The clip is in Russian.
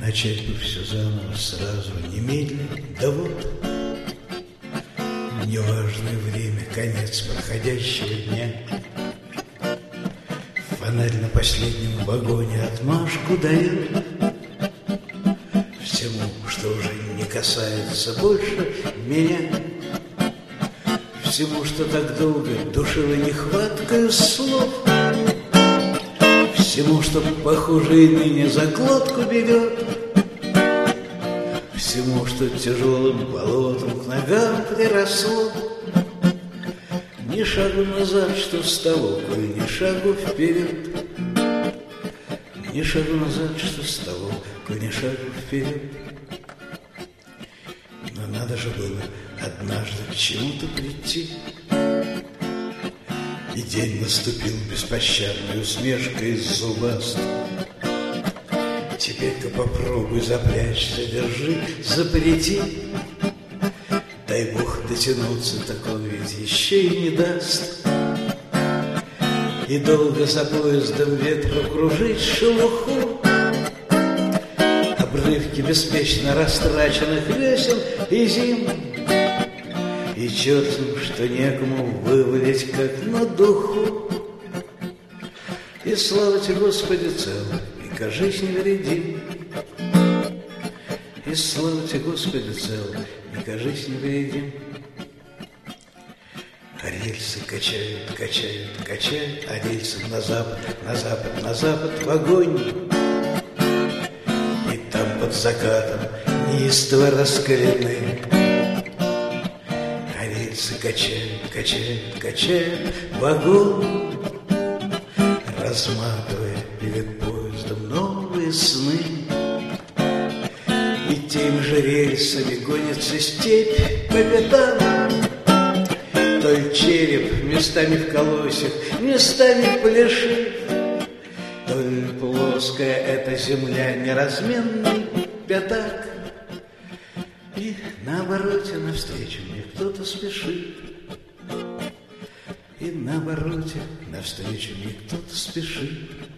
Начать бы все заново, сразу, немедленно, да вот. Неважное время, конец проходящего дня. Фонарь на последнем вагоне отмашку дает всему, что уже не касается больше меня, всему, что так долго душило нехваткою слов, всему, что, похоже, и ныне за глотку берет, всему, что тяжелым болотом к ногам приросло. Ни шагу назад, что в столовку, ни шагу вперед. Ни шагу назад, что в столовку, ни шагу вперед. Но надо же было однажды к чему-то прийти. И день наступил беспощадной усмешкой зубастой. Теперь-ка попробуй запрячься, держи, запрети. Дай Бог дотянуться, так он ведь еще и не даст. И долго за поездом ветра кружить шелуху, обрывки беспечно растраченных весен и зим. И чертом, что некому вывалить, как на духу. И слава тебе, Господи, цел, и кажись невредим. И слава тебе, Господи, цел, и кажись невредим. А рельсы качают, качают, качают, а рельсы на запад, на запад, на запад в огонь. И там под закатом неистово раскалены. А рельсы качают, качают, качают в огонь, разматывая перед поездом новые сны. И теми же рельсами гонится степь по пятам. Толь череп местами в колосьях, местами пляшит, толь плоская эта земля неразменный пятак. И на обороте навстречу мне кто-то спешит. И на обороте навстречу мне кто-то спешит.